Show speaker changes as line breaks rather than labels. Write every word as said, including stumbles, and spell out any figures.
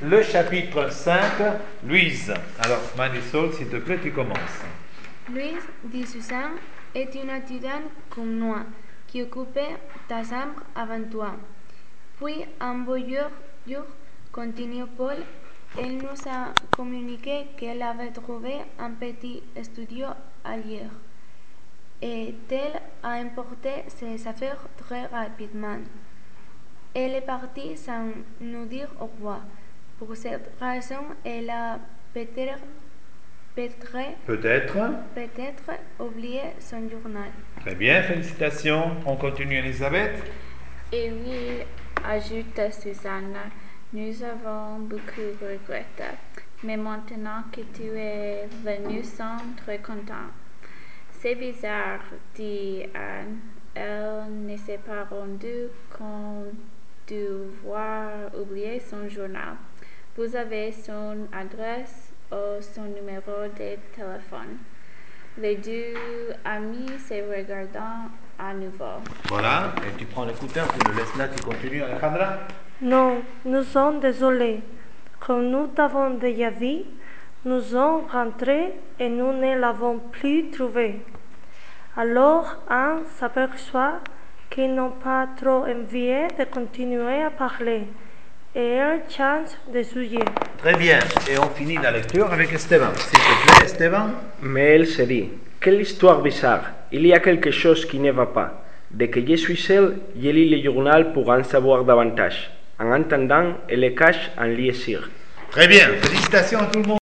le chapitre cinq. Louise, alors Marisol, s'il te plaît, tu commences.
Louise, dix-huit ans, est une étudiante comme moi qui occupait ta chambre avant toi. Puis, un beau jour, jour, continue Paul, elle nous a communiqué qu'elle avait trouvé un petit studio ailleurs. Et elle a emporté ses affaires très rapidement. Elle est partie sans nous dire au revoir. Pour cette raison, elle a peut-être peut-être
Peut-être.
peut-être oublié son journal.
Très bien, félicitations. On continue, Elisabeth.
Et oui, ajoute Susanne, nous avons beaucoup regretté, mais maintenant que tu es venu, nous sommes très contents. C'est bizarre, dit Anne. Elle ne s'est pas rendue compte d'avoir oublié son journal. Vous avez son adresse ou son numéro de téléphone. Les deux amis se regardent à nouveau.
Voilà, et tu prends l'écouteur, tu le laisses là, tu continues, Alejandra.
Non, nous sommes désolés. Comme nous t'avons déjà dit, nous sommes rentrés et nous ne l'avons plus trouvé. Alors, Anne s'aperçoit qu'ils n'ont pas trop envie de continuer à parler et elle change de sujet.
Très bien, et on finit la lecture avec Esteban. S'il te plaît, Esteban.
Mais elle se dit, quelle histoire bizarre, il y a quelque chose qui ne va pas. Dès que je suis seule, je lis le journal pour en savoir davantage. En attendant, elle le cache en lieu sûr.
Très bien, félicitations à tout le monde.